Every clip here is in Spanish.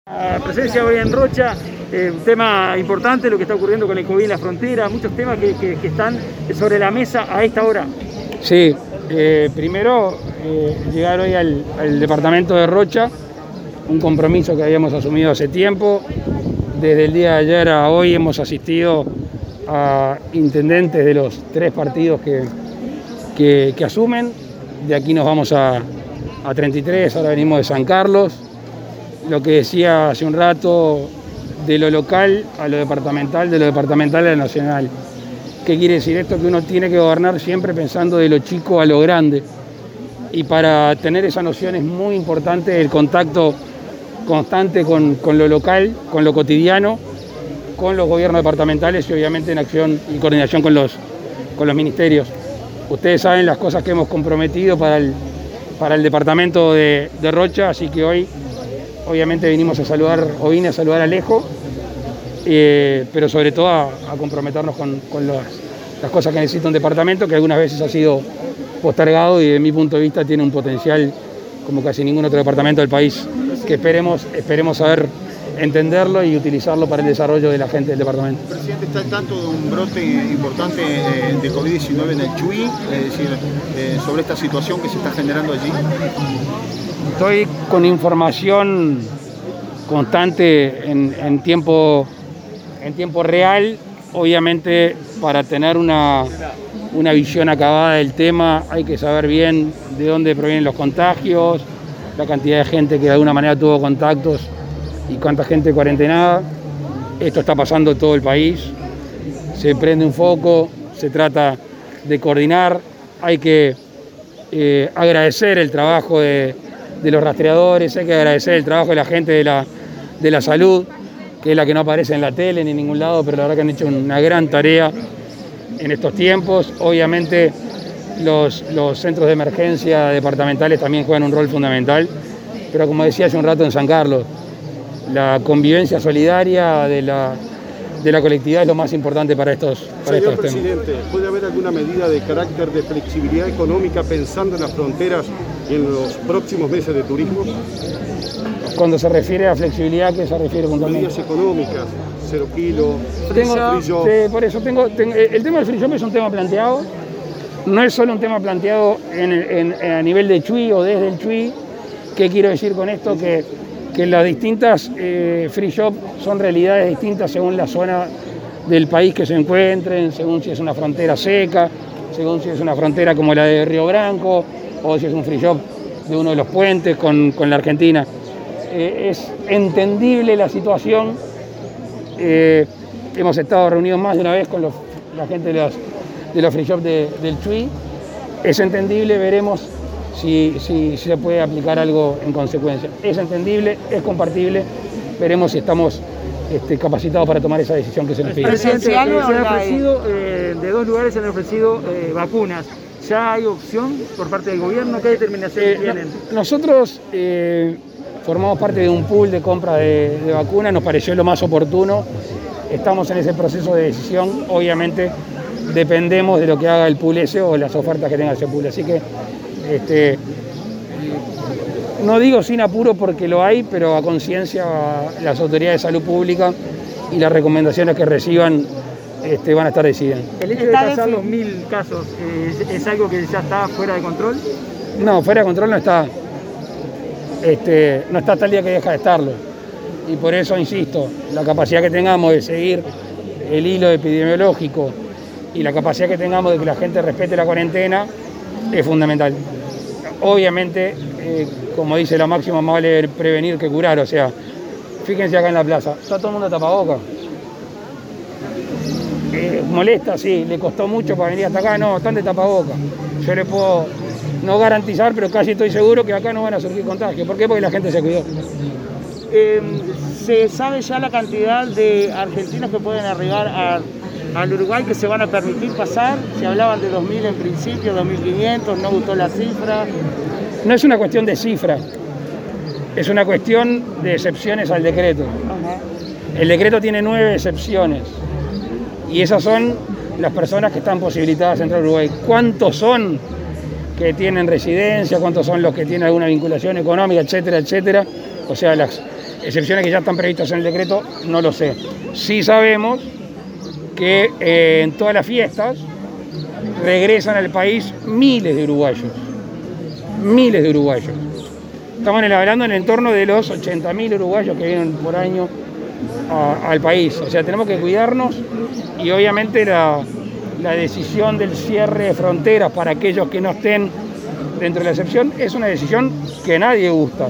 La presencia hoy en Rocha, un tema importante, lo que está ocurriendo con el COVID en la frontera, muchos temas que están sobre la mesa a esta hora. Sí, primero llegar hoy al departamento de Rocha, un compromiso que habíamos asumido hace tiempo. Desde el día de ayer a hoy hemos asistido a intendentes de los 3 partidos que asumen. De aquí nos vamos a 33, ahora venimos de San Carlos. Lo que decía hace un rato, de lo local a lo departamental, de lo departamental a lo nacional. ¿Qué quiere decir esto? Que uno tiene que gobernar siempre pensando de lo chico a lo grande. Y para tener esa noción es muy importante el contacto constante con lo local, con lo cotidiano, con los gobiernos departamentales y obviamente en acción y coordinación con los ministerios. Ustedes saben las cosas que hemos comprometido para el departamento de Rocha, así que hoy obviamente vine a saludar a Alejo, pero sobre todo a comprometernos con las cosas que necesita un departamento que algunas veces ha sido postergado y desde mi punto de vista tiene un potencial como casi ningún otro departamento del país, que esperemos saber entenderlo y utilizarlo para el desarrollo de la gente del departamento. El presidente está al tanto de un brote importante de COVID-19 en el Chuy, es decir, sobre esta situación que se está generando allí. Estoy con información constante en tiempo real. Obviamente, para tener una visión acabada del tema hay que saber bien de dónde provienen los contagios, la cantidad de gente que de alguna manera tuvo contactos y cuánta gente cuarentenada. Esto está pasando en todo el país. Se prende un foco, se trata de coordinar. Hay que agradecer el trabajo de los rastreadores, hay que agradecer el trabajo de la gente de la salud, que es la que no aparece en la tele ni en ningún lado, pero la verdad que han hecho una gran tarea en estos tiempos. Obviamente los centros de emergencia departamentales también juegan un rol fundamental, pero como decía hace un rato en San Carlos, la convivencia solidaria de la colectividad es lo más importante para estos temas. Señor presidente, ¿puede haber alguna medida de carácter de flexibilidad económica pensando en las fronteras y en los próximos meses de turismo? Cuando se refiere a flexibilidad, ¿qué se refiere puntualmente? Medidas económicas, 0 kilos, por eso el tema del free shop es un tema planteado. No es solo un tema planteado a nivel de Chuy o desde el Chuy. ¿Qué quiero decir con esto? Que las distintas free shop son realidades distintas según la zona del país que se encuentren, según si es una frontera seca, según si es una frontera como la de Río Branco o si es un free shop de uno de los puentes con la Argentina. Es entendible la situación. Hemos estado reunidos más de una vez con la gente de los free shop del Chuy. Es entendible, veremos si se puede aplicar algo en consecuencia. Es entendible, es compartible, veremos si estamos capacitados para tomar esa decisión que se nos pide. Presidente, se han ofrecido, de 2 lugares se han ofrecido vacunas. ¿Ya hay opción por parte del gobierno? ¿Qué determinación tienen? Nosotros formamos parte de un pool de compra de vacunas, nos pareció lo más oportuno. Estamos en ese proceso de decisión, obviamente dependemos de lo que haga el pool ese o las ofertas que tenga ese pool. Así que no digo sin apuro porque lo hay, pero a conciencia las autoridades de salud pública y las recomendaciones que reciban van a estar decididas. ¿El hecho de pasar los 1000 casos es algo que ya está fuera de control? No, fuera de control no está. No está hasta el día que deja de estarlo. Y por eso, insisto, la capacidad que tengamos de seguir el hilo epidemiológico y la capacidad que tengamos de que la gente respete la cuarentena es fundamental. Obviamente, como dice la máxima, más vale prevenir que curar. O sea, fíjense acá en la plaza, está todo el mundo tapabocas. Molesta, sí, le costó mucho para venir hasta acá, no, están de tapabocas. Yo le puedo no garantizar, pero casi estoy seguro que acá no van a surgir contagios. ¿Por qué? Porque la gente se cuidó. ¿Se sabe ya la cantidad de argentinos que pueden arribar al Uruguay que se van a permitir pasar? Se hablaban de 2.000 en principio, 2.500, no gustó la cifra. No es una cuestión de cifra, es una cuestión de excepciones al decreto. Ajá. El decreto tiene 9 excepciones y esas son las personas que están posibilitadas de entrar a Uruguay. ¿Cuántos son que tienen residencia? ¿Cuántos son los que tienen alguna vinculación económica, etcétera, etcétera? O sea, excepciones que ya están previstas en el decreto, no lo sé. Sí sabemos que en todas las fiestas regresan al país miles de uruguayos. Miles de uruguayos. Estamos hablando en el entorno de los 80.000 uruguayos que vienen por año al país. O sea, tenemos que cuidarnos y obviamente la decisión del cierre de fronteras para aquellos que no estén dentro de la excepción es una decisión que a nadie gusta,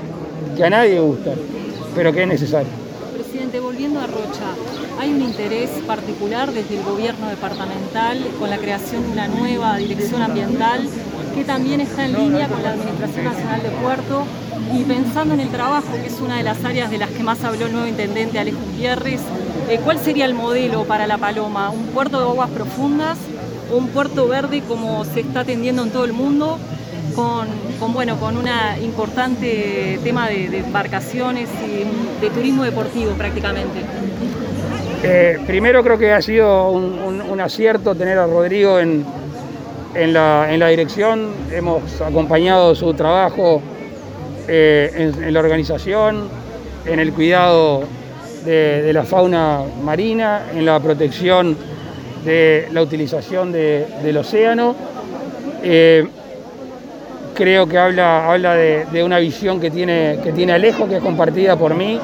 pero que es necesaria. Presidente, volviendo a Rocha, ¿hay un interés particular desde el gobierno departamental con la creación de una nueva dirección ambiental que también está en línea con la Administración Nacional de Puerto? Y pensando en el trabajo, que es una de las áreas de las que más habló el nuevo intendente Alejo Gutiérrez, ¿cuál sería el modelo para La Paloma? ¿Un puerto de aguas profundas o un puerto verde como se está atendiendo en todo el mundo? Con un importante tema de embarcaciones y de turismo deportivo prácticamente. Primero creo que ha sido un acierto tener a Rodrigo en la dirección. Hemos acompañado su trabajo en la organización, en el cuidado de la fauna marina, en la protección de la utilización del océano. Creo que habla de una visión que tiene Alejo, que es compartida por mí.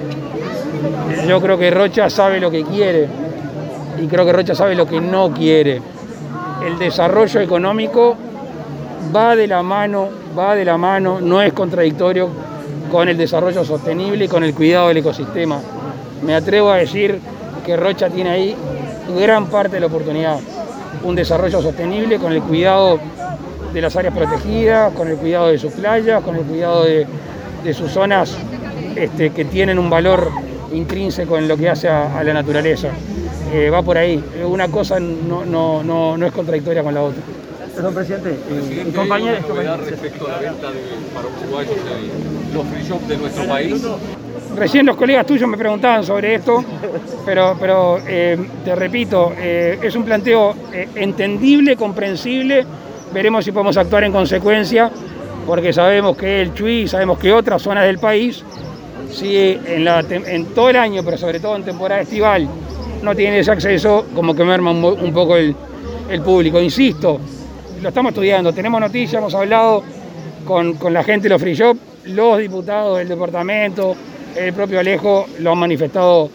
Yo creo que Rocha sabe lo que quiere y creo que Rocha sabe lo que no quiere. El desarrollo económico va de la mano, no es contradictorio con el desarrollo sostenible y con el cuidado del ecosistema. Me atrevo a decir que Rocha tiene ahí gran parte de la oportunidad. Un desarrollo sostenible con el cuidado de las áreas protegidas, con el cuidado de sus playas, con el cuidado de sus zonas que tienen un valor intrínseco en lo que hace a la naturaleza. Va por ahí. Una cosa no es contradictoria con la otra. Perdón, presidente. Compañero, respecto a la venta para uruguayos los free shop de nuestro país. Recién los colegas tuyos me preguntaban sobre esto, pero te repito, es un planteo entendible, comprensible. Veremos si podemos actuar en consecuencia, porque sabemos que el Chuy, sabemos que otras zonas del país, si en todo el año, pero sobre todo en temporada estival, no tienen ese acceso, como que merma un poco el público. Insisto, lo estamos estudiando, tenemos noticias, hemos hablado con la gente de los free shop, los diputados del departamento, el propio Alejo lo han manifestado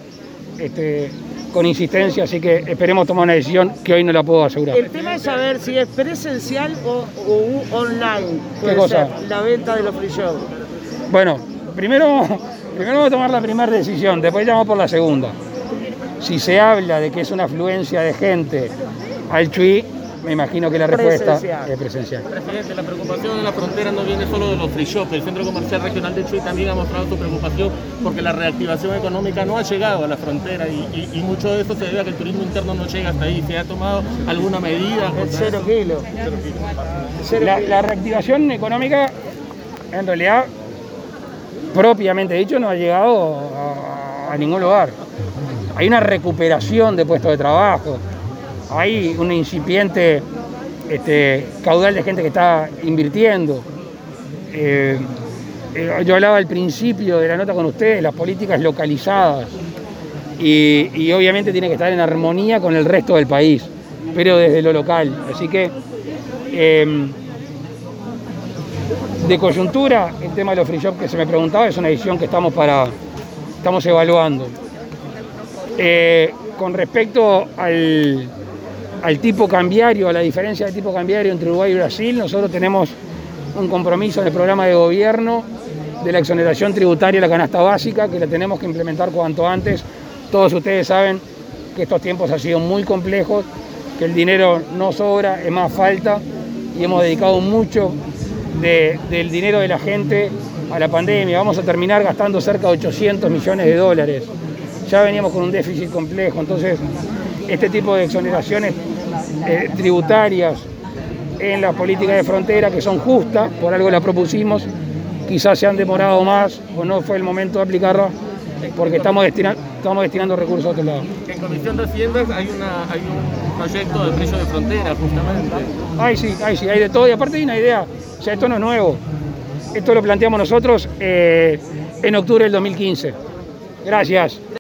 con insistencia, así que esperemos tomar una decisión que hoy no la puedo asegurar. El tema es saber si es presencial o online. ¿Qué cosa? Ser la venta de los free shop. Bueno, primero vamos a tomar la primera decisión, después vamos por la segunda. Si se habla de que es una afluencia de gente al Chuy, me imagino que la respuesta es presencial. Presidente, la preocupación de la frontera no viene solo de los free shop. El Centro Comercial Regional de Chuy también ha mostrado su preocupación porque la reactivación económica no ha llegado a la frontera y mucho de esto se debe a que el turismo interno no llega hasta ahí. ¿Se ha tomado alguna medida? El 0 kilo. La reactivación económica, en realidad, propiamente dicho, no ha llegado a ningún lugar. Hay una recuperación de puestos de trabajo. Hay un incipiente caudal de gente que está invirtiendo. Yo hablaba al principio de la nota con ustedes, las políticas localizadas. Y obviamente tiene que estar en armonía con el resto del país, pero desde lo local. Así que, de coyuntura, el tema de los free shop que se me preguntaba es una decisión que estamos evaluando. Con respecto al tipo cambiario, a la diferencia de tipo cambiario entre Uruguay y Brasil, nosotros tenemos un compromiso en el programa de gobierno de la exoneración tributaria de la canasta básica, que la tenemos que implementar cuanto antes. Todos ustedes saben que estos tiempos han sido muy complejos, que el dinero no sobra, es más falta, y hemos dedicado mucho del dinero de la gente a la pandemia. Vamos a terminar gastando cerca de 800 millones de dólares. Ya veníamos con un déficit complejo, entonces este tipo de exoneraciones tributarias en las políticas de frontera, que son justas, por algo las propusimos, quizás se han demorado más o no fue el momento de aplicarlas, porque estamos destinando recursos a otro lado. En Comisión de Hacienda hay un proyecto de precio de frontera, justamente. Ay, sí, hay de todo, y aparte hay una idea, o sea, esto no es nuevo, esto lo planteamos nosotros en octubre del 2015. Gracias.